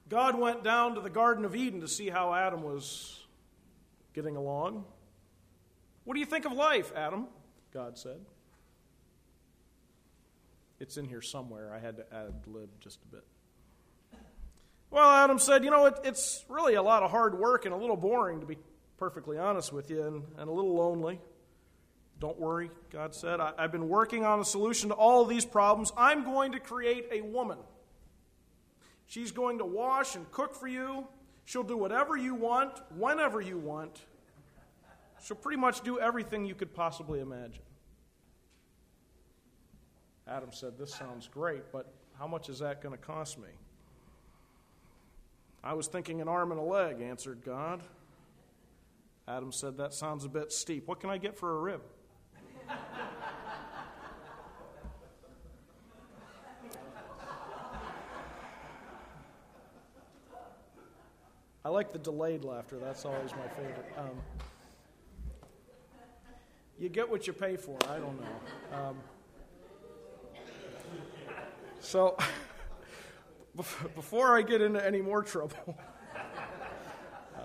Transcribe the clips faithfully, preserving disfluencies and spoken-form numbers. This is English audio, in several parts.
God went down to the Garden of Eden to see how Adam was getting along. What do you think of life, Adam? God said. It's in here somewhere. I had to ad-lib just a bit. Well, Adam said, you know, it, it's really a lot of hard work and a little boring, to be perfectly honest with you, and, and a little lonely. Don't worry, God said. I, I've been working on a solution to all of these problems. I'm going to create a woman. She's going to wash and cook for you. She'll do whatever you want, whenever you want. She'll pretty much do everything you could possibly imagine. Adam said, this sounds great, but how much is that going to cost me? I was thinking an arm and a leg, answered God. Adam said, that sounds a bit steep. What can I get for a rib? I like the delayed laughter. That's always my favorite. Um, you get what you pay for. I don't know. Um, so, before I get into any more trouble, uh,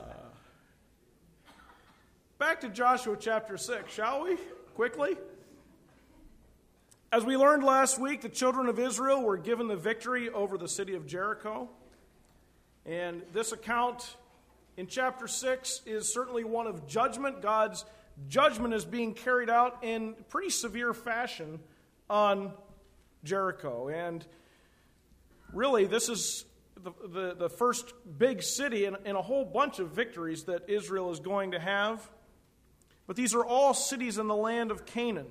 back to Joshua chapter six, shall we? Quickly. As we learned last week, the children of Israel were given the victory over the city of Jericho. And this account in chapter six is certainly one of judgment. God's judgment is being carried out in pretty severe fashion on Jericho. And really, this is the, the, the first big city in, in a whole bunch of victories that Israel is going to have. But these are all cities in the land of Canaan.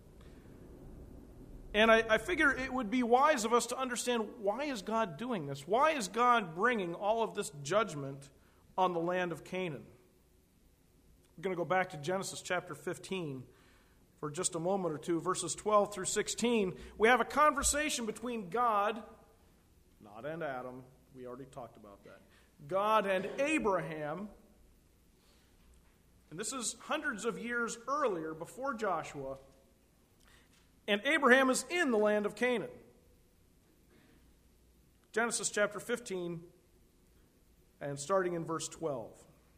And I, I figure it would be wise of us to understand, why is God doing this? Why is God bringing all of this judgment on the land of Canaan? We're going to go back to Genesis chapter fifteen for just a moment or two, verses twelve through sixteen. We have a conversation between God, not and Adam, we already talked about that, God and Abraham. And this is hundreds of years earlier, before Joshua. And Abraham is in the land of Canaan. Genesis chapter fifteen, and starting in verse twelve.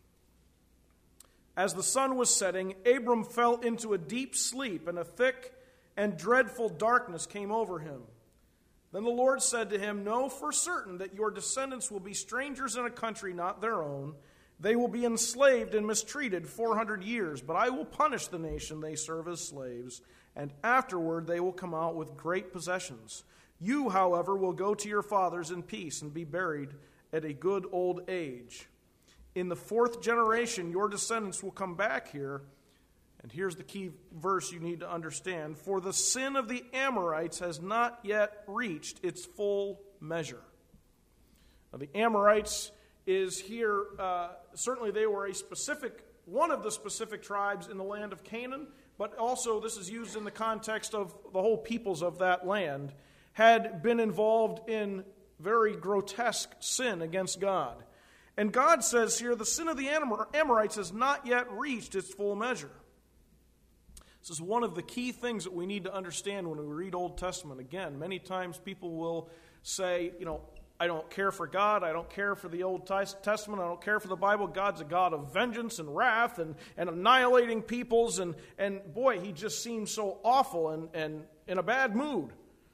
As the sun was setting, Abram fell into a deep sleep, and a thick and dreadful darkness came over him. Then the Lord said to him, know for certain that your descendants will be strangers in a country not their own. They will be enslaved and mistreated four hundred years, but I will punish the nation they serve as slaves, and afterward they will come out with great possessions. You, however, will go to your fathers in peace and be buried at a good old age. In the fourth generation, your descendants will come back here. And here's the key verse you need to understand. For the sin of the Amorites has not yet reached its full measure. Now, the Amorites is here, uh, certainly they were a specific, one of the specific tribes in the land of Canaan, but also this is used in the context of the whole peoples of that land, had been involved in very grotesque sin against God. And God says here, the sin of the Amorites has not yet reached its full measure. This is one of the key things that we need to understand when we read Old Testament. Again, many times people will say, you know, I don't care for God, I don't care for the Old Testament, I don't care for the Bible. God's a God of vengeance and wrath and, and annihilating peoples, and, and boy, he just seems so awful and, and in a bad mood.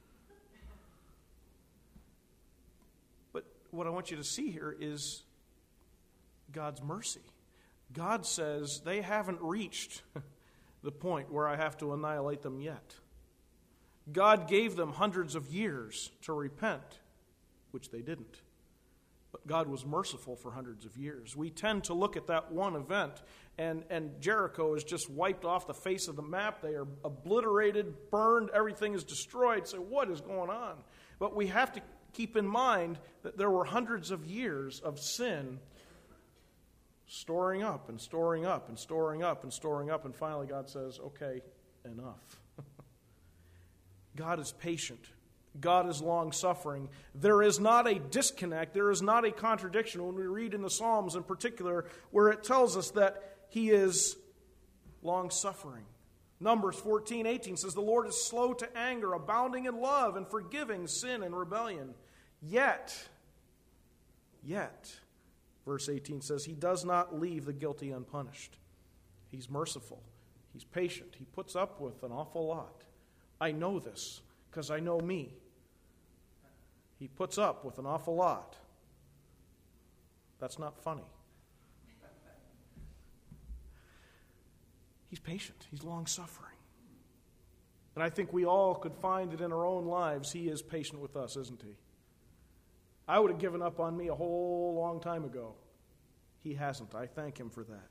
But what I want you to see here is God's mercy. God says they haven't reached the point where I have to annihilate them yet. God gave them hundreds of years to repent, which they didn't. But God was merciful for hundreds of years. We tend to look at that one event, and, and Jericho is just wiped off the face of the map. They are obliterated, burned, everything is destroyed. So what is going on? But we have to keep in mind that there were hundreds of years of sin storing up and storing up and storing up and storing up, and finally God says, okay, enough. God is patient. God is long-suffering. There is not a disconnect. There is not a contradiction when we read in the Psalms in particular where it tells us that he is long-suffering. Numbers fourteen eighteen says, the Lord is slow to anger, abounding in love, and forgiving sin and rebellion. Yet, Yet, verse eighteen says, he does not leave the guilty unpunished. He's merciful. He's patient. He puts up with an awful lot. I know this because I know me. He puts up with an awful lot. That's not funny. He's patient. He's long-suffering. And I think we all could find it in our own lives. He is patient with us, isn't he? I would have given up on me a whole long time ago. He hasn't. I thank him for that.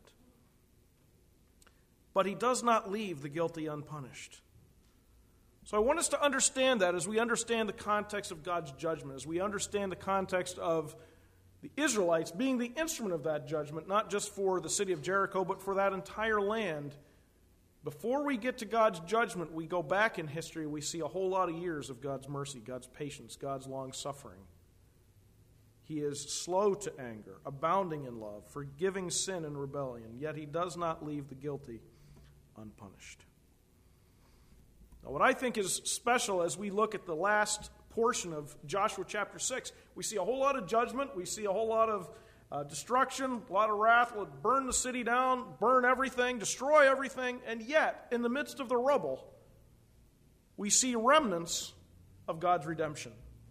But he does not leave the guilty unpunished. So I want us to understand that as we understand the context of God's judgment, as we understand the context of the Israelites being the instrument of that judgment, not just for the city of Jericho, but for that entire land. Before we get to God's judgment, we go back in history, we see a whole lot of years of God's mercy, God's patience, God's long-suffering. He is slow to anger, abounding in love, forgiving sin and rebellion, yet he does not leave the guilty unpunished. Now, what I think is special as we look at the last portion of Joshua chapter six, we see a whole lot of judgment, we see a whole lot of uh, destruction, a lot of wrath, will burn the city down, burn everything, destroy everything, and yet, in the midst of the rubble, we see remnants of God's redemption.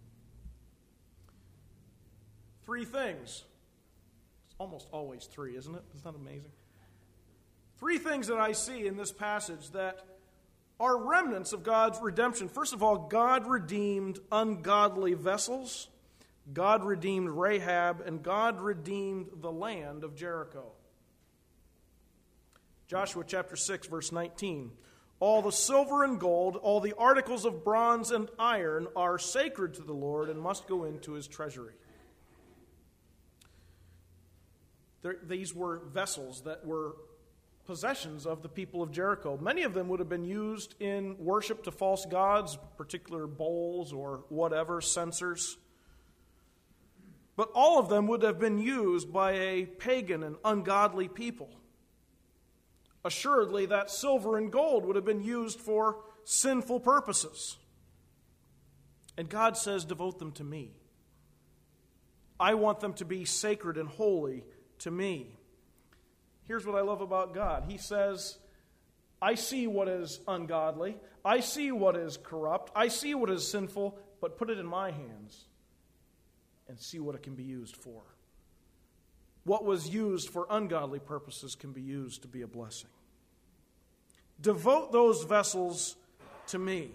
Three things. It's almost always three, isn't it? Isn't that amazing? Three things that I see in this passage that are remnants of God's redemption. First of all, God redeemed ungodly vessels. God redeemed Rahab, and God redeemed the land of Jericho. Joshua chapter six, verse nineteen. All the silver and gold, all the articles of bronze and iron are sacred to the Lord and must go into his treasury. There, these were vessels that were possessions of the people of Jericho. Many of them would have been used in worship to false gods, particular bowls or whatever, censers. But all of them would have been used by a pagan and ungodly people. Assuredly, that silver and gold would have been used for sinful purposes. And God says, devote them to me. I want them to be sacred and holy to me. Here's what I love about God. He says, I see what is ungodly. I see what is corrupt. I see what is sinful, but put it in my hands and see what it can be used for. What was used for ungodly purposes can be used to be a blessing. Devote those vessels to me.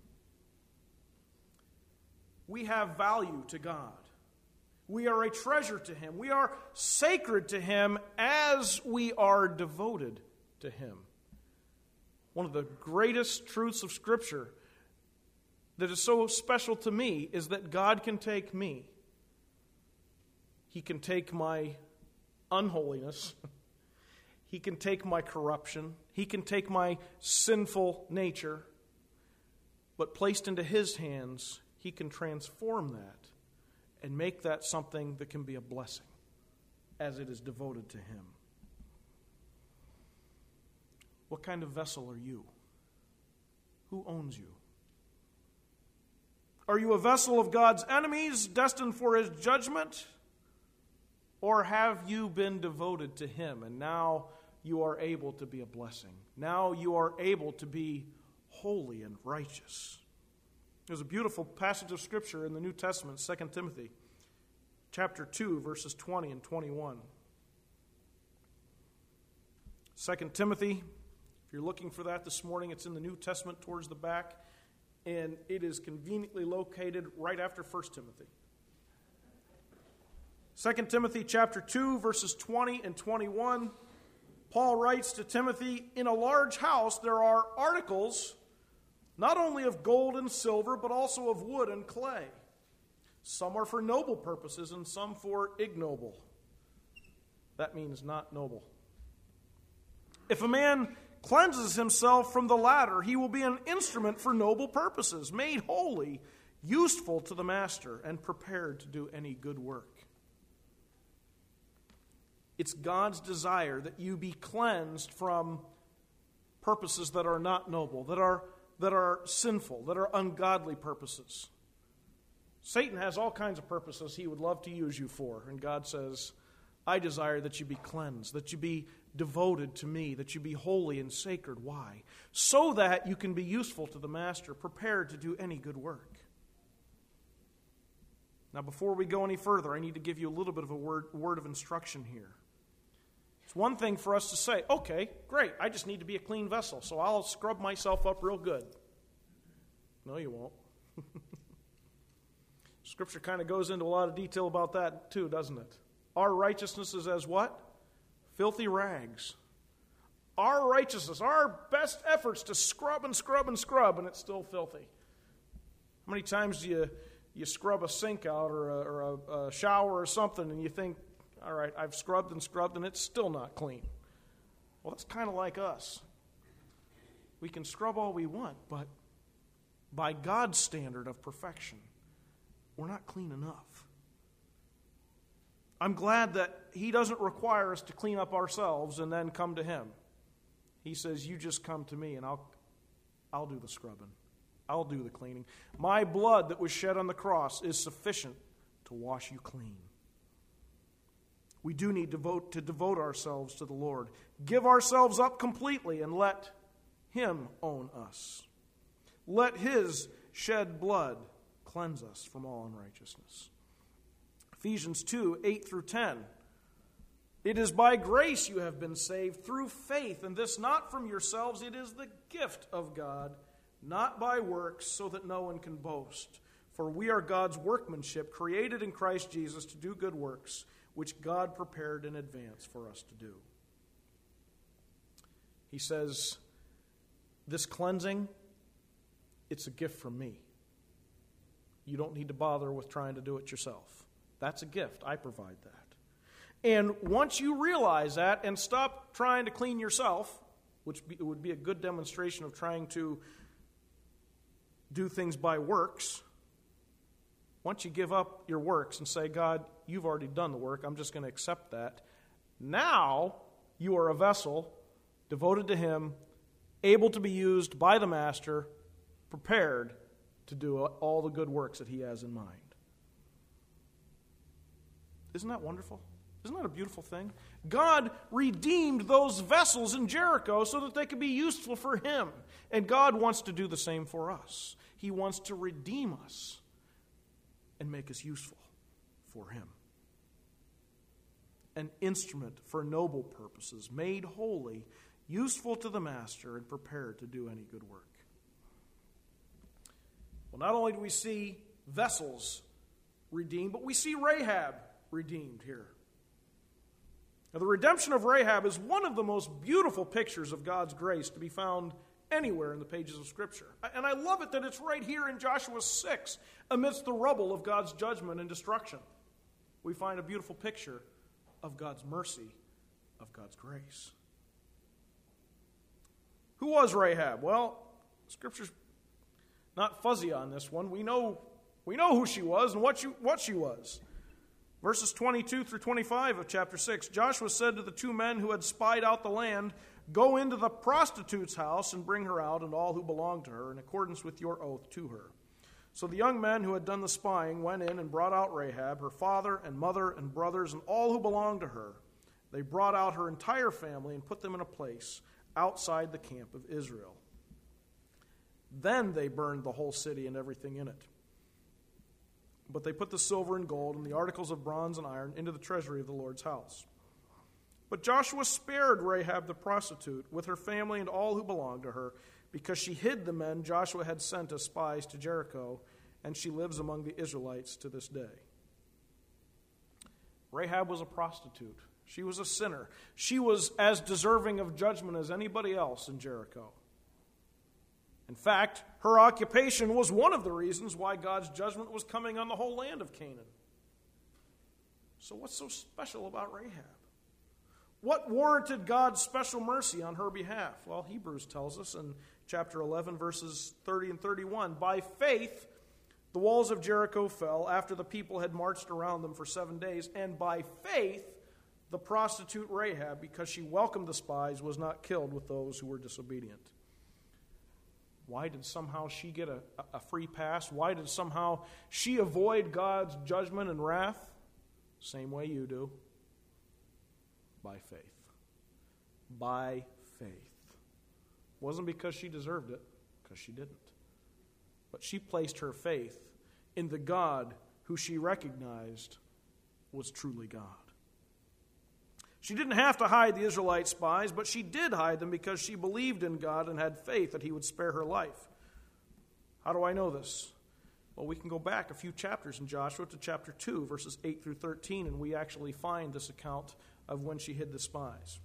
We have value to God. We are a treasure to him. We are sacred to him as we are devoted to him. One of the greatest truths of Scripture that is so special to me is that God can take me. He can take my unholiness. He can take my corruption. He can take my sinful nature. But placed into his hands, he can transform that and make that something that can be a blessing as it is devoted to him. What kind of vessel are you? Who owns you? Are you a vessel of God's enemies destined for his judgment? Or have you been devoted to him and now you are able to be a blessing? Now you are able to be holy and righteous. There's a beautiful passage of Scripture in the New Testament, Second Timothy, chapter two, verses twenty and twenty-one. Second Timothy, if you're looking for that this morning, it's in the New Testament towards the back, and it is conveniently located right after First Timothy. Second Timothy chapter two, verses twenty and twenty-one, Paul writes to Timothy, in a large house there are articles not only of gold and silver, but also of wood and clay. Some are for noble purposes and some for ignoble. That means not noble. If a man cleanses himself from the latter, he will be an instrument for noble purposes, made holy, useful to the master, and prepared to do any good work. It's God's desire that you be cleansed from purposes that are not noble, that are, that are sinful, that are ungodly purposes. Satan has all kinds of purposes he would love to use you for. And God says, I desire that you be cleansed, that you be devoted to me, that you be holy and sacred. Why? So that you can be useful to the master, prepared to do any good work. Now, before we go any further, I need to give you a little bit of a word, word of instruction here. It's one thing for us to say, okay, great, I just need to be a clean vessel, so I'll scrub myself up real good. No, you won't. Scripture kind of goes into a lot of detail about that too, doesn't it? Our righteousness is as what? Filthy rags. Our righteousness, our best efforts to scrub and scrub and scrub, and it's still filthy. How many times do you, you scrub a sink out or, a, or a, a shower or something, and you think, all right, I've scrubbed and scrubbed, and it's still not clean? Well, that's kind of like us. We can scrub all we want, but by God's standard of perfection, we're not clean enough. I'm glad that He doesn't require us to clean up ourselves and then come to Him. He says, you just come to me and I'll, I'll do the scrubbing. I'll do the cleaning. My blood that was shed on the cross is sufficient to wash you clean. We do need to devote, to devote ourselves to the Lord. Give ourselves up completely and let Him own us. Let His shed blood cleanse us from all unrighteousness. Ephesians two, eight through ten. It is by grace you have been saved through faith, and this not from yourselves, it is the gift of God, not by works, so that no one can boast. For we are God's workmanship, created in Christ Jesus to do good works, which God prepared in advance for us to do. He says, this cleansing, it's a gift from me. You don't need to bother with trying to do it yourself. That's a gift. I provide that. And once you realize that and stop trying to clean yourself, which be, would be a good demonstration of trying to do things by works, once you give up your works and say, God, you've already done the work, I'm just going to accept that, now you are a vessel devoted to Him, able to be used by the Master, prepared to do all the good works that He has in mind. Isn't that wonderful? Isn't that a beautiful thing? God redeemed those vessels in Jericho so that they could be useful for Him. And God wants to do the same for us. He wants to redeem us and make us useful for Him. An instrument for noble purposes, made holy, useful to the Master, and prepared to do any good work. Well, not only do we see vessels redeemed, but we see Rahab redeemed here. Now, the redemption of Rahab is one of the most beautiful pictures of God's grace to be found anywhere in the pages of Scripture. And I love it that it's right here in Joshua six, amidst the rubble of God's judgment and destruction. We find a beautiful picture of God's mercy, of God's grace. Who was Rahab? Well, Scripture's not fuzzy on this one. We know, we know who she was and what she, what she was. Verses twenty-two through twenty-five of chapter six, Joshua said to the two men who had spied out the land, go into the prostitute's house and bring her out and all who belong to her in accordance with your oath to her. So the young men who had done the spying went in and brought out Rahab, her father and mother and brothers and all who belonged to her. They brought out her entire family and put them in a place outside the camp of Israel. Then they burned the whole city and everything in it. But they put the silver and gold and the articles of bronze and iron into the treasury of the Lord's house. But Joshua spared Rahab the prostitute with her family and all who belonged to her, because she hid the men Joshua had sent as spies to Jericho, and she lives among the Israelites to this day. Rahab was a prostitute. She was a sinner. She was as deserving of judgment as anybody else in Jericho. In fact, her occupation was one of the reasons why God's judgment was coming on the whole land of Canaan. So what's so special about Rahab? What warranted God's special mercy on her behalf? Well, Hebrews tells us in chapter eleven, verses thirty and thirty-one, by faith the walls of Jericho fell after the people had marched around them for seven days, and by faith the prostitute Rahab, because she welcomed the spies, was not killed with those who were disobedient. Why did somehow she get a, a free pass? Why did somehow she avoid God's judgment and wrath? Same way you do. By faith. By faith. Wasn't because she deserved it, because she didn't. But she placed her faith in the God who she recognized was truly God. She didn't have to hide the Israelite spies, but she did hide them because she believed in God and had faith that he would spare her life. How do I know this? Well, we can go back a few chapters in Joshua to chapter two, verses eight through thirteen, and we actually find this account of when she hid the spies.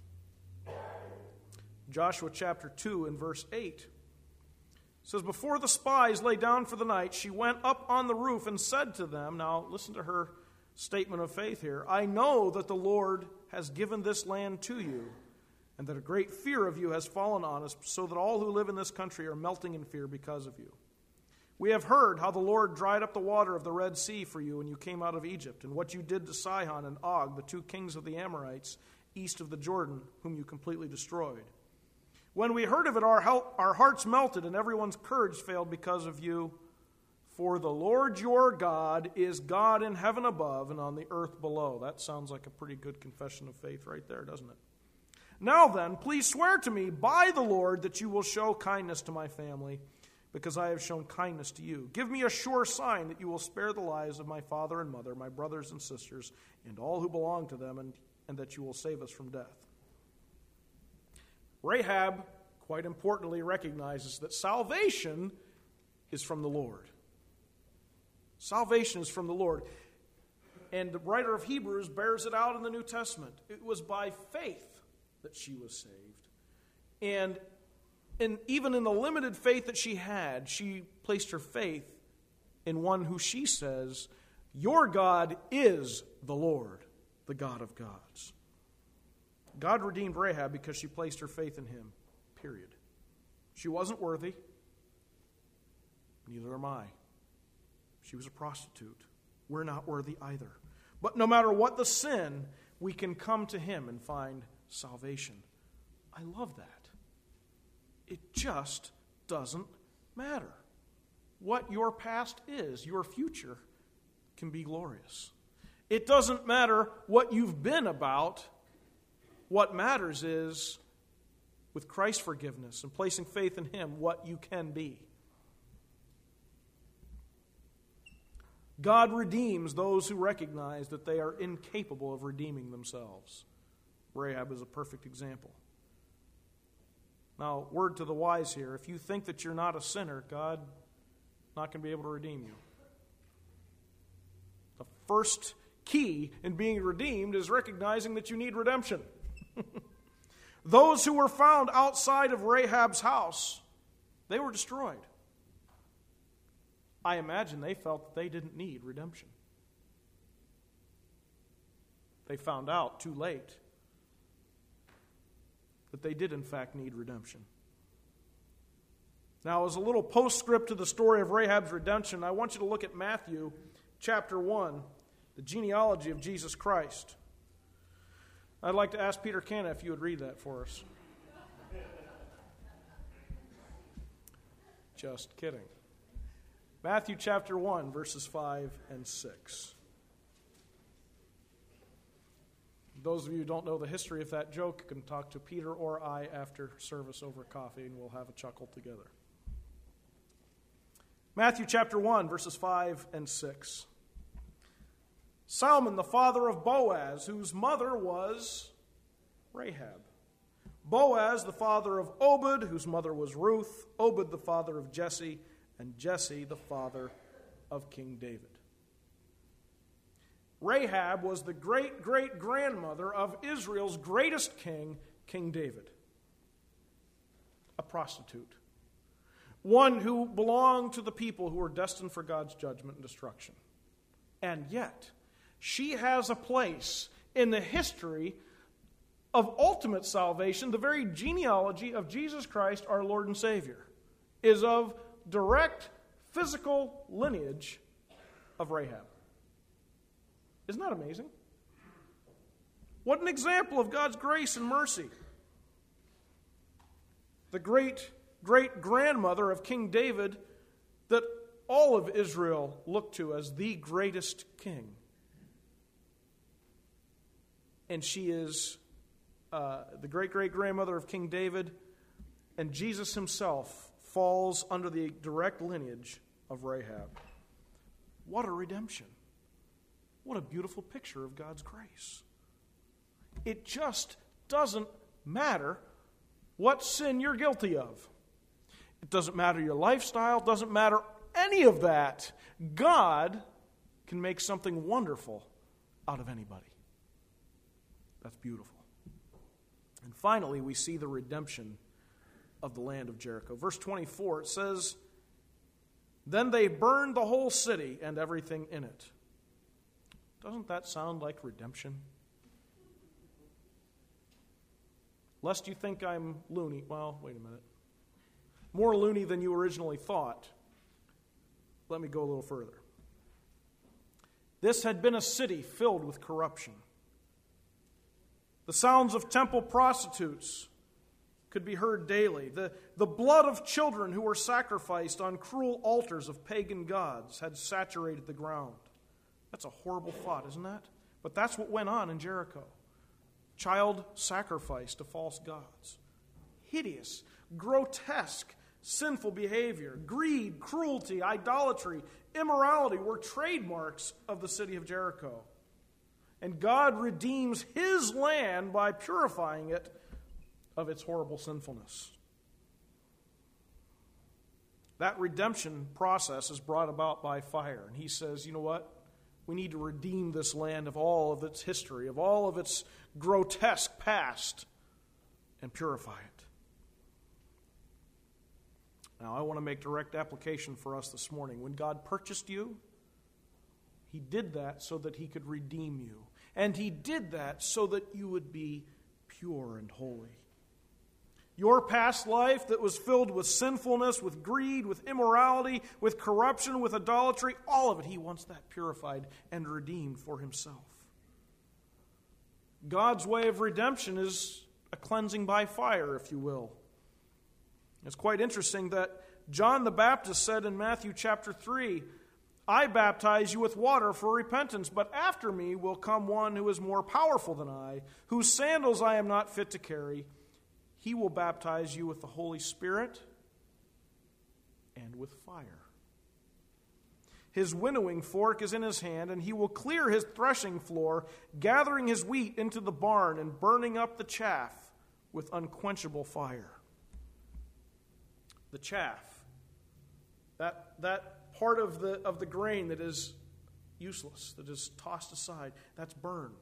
Joshua chapter two and verse eight says, "Before the spies lay down for the night, she went up on the roof and said to them," now listen to her statement of faith here, "I know that the Lord has given this land to you, and that a great fear of you has fallen on us, so that all who live in this country are melting in fear because of you. We have heard how the Lord dried up the water of the Red Sea for you when you came out of Egypt, and what you did to Sihon and Og, the two kings of the Amorites, east of the Jordan, whom you completely destroyed. When we heard of it, our, help, our hearts melted, and everyone's courage failed because of you. For the Lord your God is God in heaven above and on the earth below." That sounds like a pretty good confession of faith right there, doesn't it? "Now then, please swear to me by the Lord that you will show kindness to my family, because I have shown kindness to you. Give me a sure sign that you will spare the lives of my father and mother, my brothers and sisters, and all who belong to them, and, and that you will save us from death." Rahab, quite importantly, recognizes that salvation is from the Lord. Salvation is from the Lord. And the writer of Hebrews bears it out in the New Testament. It was by faith that she was saved. And, and even in the limited faith that she had, she placed her faith in one who she says, "Your God is the Lord, the God of gods." God redeemed Rahab because she placed her faith in him, period. She wasn't worthy. Neither am I. She was a prostitute. We're not worthy either. But no matter what the sin, we can come to him and find salvation. I love that. It just doesn't matter. What your past is, your future can be glorious. It doesn't matter what you've been about. What matters is, with Christ's forgiveness and placing faith in him, what you can be. God redeems those who recognize that they are incapable of redeeming themselves. Rahab is a perfect example. Now, word to the wise here, if you think that you're not a sinner, God not going to be able to redeem you. The first key in being redeemed is recognizing that you need redemption. Those who were found outside of Rahab's house, they were destroyed. I imagine they felt that they didn't need redemption. They found out too late that they did in fact need redemption. Now, as a little postscript to the story of Rahab's redemption, I want you to look at Matthew chapter one, the genealogy of Jesus Christ. I'd like to ask Peter Canna if you would read that for us. Just kidding. Matthew chapter one, verses five and six. Those of you who don't know the history of that joke can talk to Peter or I after service over coffee, and we'll have a chuckle together. Matthew chapter one, verses five and six. Salmon, the father of Boaz, whose mother was Rahab. Boaz, the father of Obed, whose mother was Ruth. Obed, the father of Jesse. And Jesse, the father of King David. Rahab was the great-great-grandmother of Israel's greatest king, King David. A prostitute. One who belonged to the people who were destined for God's judgment and destruction. And yet, she has a place in the history of ultimate salvation. The very genealogy of Jesus Christ, our Lord and Savior, is of direct physical lineage of Rahab. Isn't that amazing? What an example of God's grace and mercy. The great great-grandmother of King David that all of Israel looked to as the greatest king. And she is uh, the great-great-grandmother of King David, and Jesus himself falls under the direct lineage of Rahab. What a redemption. What a beautiful picture of God's grace. It just doesn't matter what sin you're guilty of. It doesn't matter your lifestyle, it doesn't matter any of that. God can make something wonderful out of anybody. That's beautiful. And finally, we see the redemption of the land of Jericho. Verse twenty-four, it says, "Then they burned the whole city and everything in it." Doesn't that sound like redemption? Lest you think I'm loony. Well, wait a minute. More loony than you originally thought. Let me go a little further. This had been a city filled with corruption. The sounds of temple prostitutes could be heard daily. The, the blood of children who were sacrificed on cruel altars of pagan gods had saturated the ground. That's a horrible thought, isn't that? But that's what went on in Jericho. Child sacrifice to false gods. Hideous, grotesque, sinful behavior, greed, cruelty, idolatry, immorality were trademarks of the city of Jericho. And God redeems his land by purifying it of its horrible sinfulness. That redemption process is brought about by fire. And he says, you know what? We need to redeem this land of all of its history, of all of its grotesque past, and purify it. Now, I want to make direct application for us this morning. When God purchased you, he did that so that he could redeem you. And he did that so that you would be pure and holy. Your past life that was filled with sinfulness, with greed, with immorality, with corruption, with idolatry, all of it, he wants that purified and redeemed for himself. God's way of redemption is a cleansing by fire, if you will. It's quite interesting that John the Baptist said in Matthew chapter three, "I baptize you with water for repentance, but after me will come one who is more powerful than I, whose sandals I am not fit to carry. He will baptize you with the Holy Spirit and with fire. His winnowing fork is in his hand, and he will clear his threshing floor, gathering his wheat into the barn and burning up the chaff with unquenchable fire." The chaff, that, that part of the, of the grain that is useless, that is tossed aside, that's burned.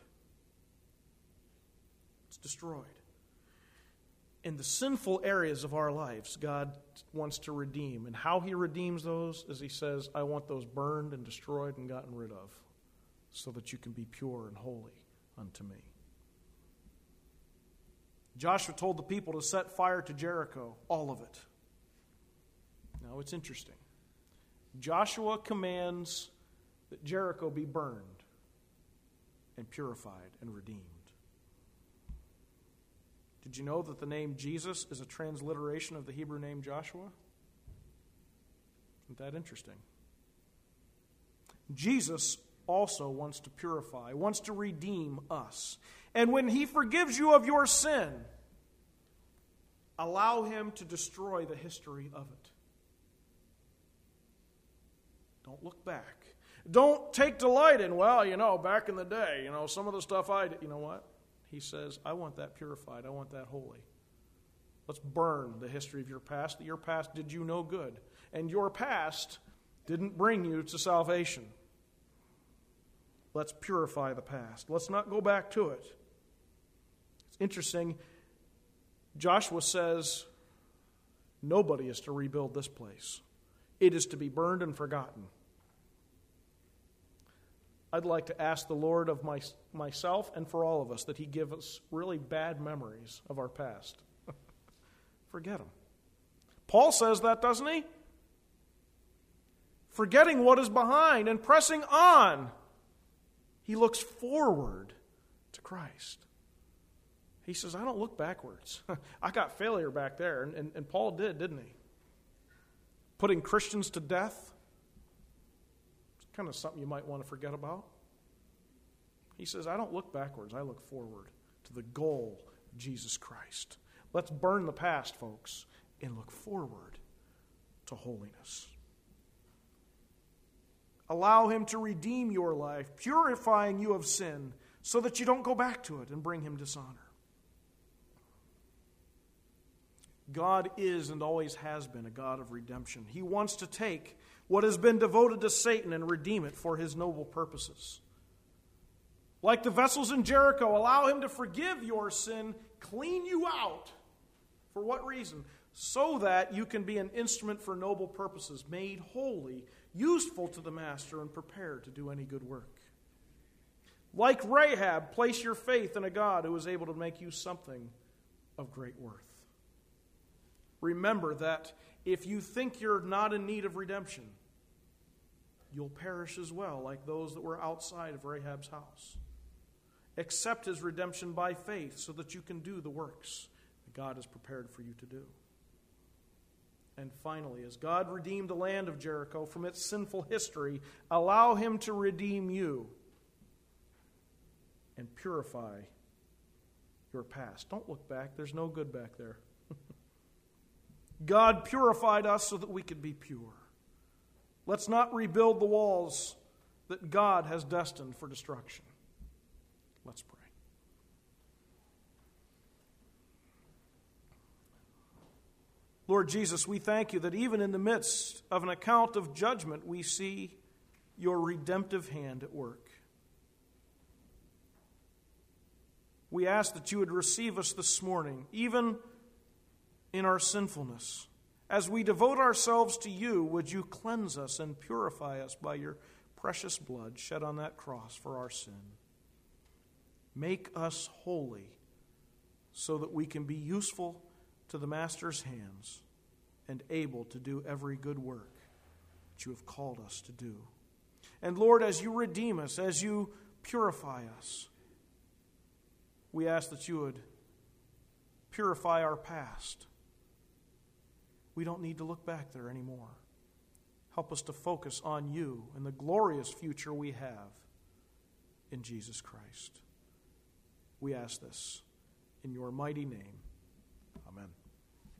It's destroyed. In the sinful areas of our lives, God wants to redeem. And how he redeems those is he says, I want those burned and destroyed and gotten rid of so that you can be pure and holy unto me. Joshua told the people to set fire to Jericho, all of it. Now it's interesting. Joshua commands that Jericho be burned and purified and redeemed. Did you know that the name Jesus is a transliteration of the Hebrew name Joshua? Isn't that interesting? Jesus also wants to purify, wants to redeem us. And when he forgives you of your sin, allow him to destroy the history of it. Don't look back. Don't take delight in, well, you know, back in the day, you know, some of the stuff I did. You know what? He says, I want that purified. I want that holy. Let's burn the history of your past. Your past did you no good. And your past didn't bring you to salvation. Let's purify the past. Let's not go back to it. It's interesting. Joshua says, nobody is to rebuild this place. It is to be burned and forgotten. I'd like to ask the Lord of my, myself and for all of us that he give us really bad memories of our past. Forget them. Paul says that, doesn't he? Forgetting what is behind and pressing on, he looks forward to Christ. He says, I don't look backwards. I got failure back there. And, and, and Paul did, didn't he? Putting Christians to death. It's kind of something you might want to forget about. He says, I don't look backwards. I look forward to the goal of Jesus Christ. Let's burn the past, folks, and look forward to holiness. Allow him to redeem your life, purifying you of sin, so that you don't go back to it and bring him dishonor. God is and always has been a God of redemption. He wants to take what has been devoted to Satan and redeem it for his noble purposes. Like the vessels in Jericho, allow him to forgive your sin, clean you out. For what reason? So that you can be an instrument for noble purposes, made holy, useful to the master, and prepared to do any good work. Like Rahab, place your faith in a God who is able to make you something of great worth. Remember that if you think you're not in need of redemption, you'll perish as well, like those that were outside of Rahab's house. Accept his redemption by faith so that you can do the works that God has prepared for you to do. And finally, as God redeemed the land of Jericho from its sinful history, allow him to redeem you and purify your past. Don't look back. There's no good back there. God purified us so that we could be pure. Let's not rebuild the walls that God has destined for destruction. Let's pray. Lord Jesus, we thank you that even in the midst of an account of judgment, we see your redemptive hand at work. We ask that you would receive us this morning, even in our sinfulness. As we devote ourselves to you, would you cleanse us and purify us by your precious blood shed on that cross for our sin. Make us holy so that we can be useful to the Master's hands and able to do every good work that you have called us to do. And Lord, as you redeem us, as you purify us, we ask that you would purify our past. We don't need to look back there anymore. Help us to focus on you and the glorious future we have in Jesus Christ. We ask this in your mighty name. Amen.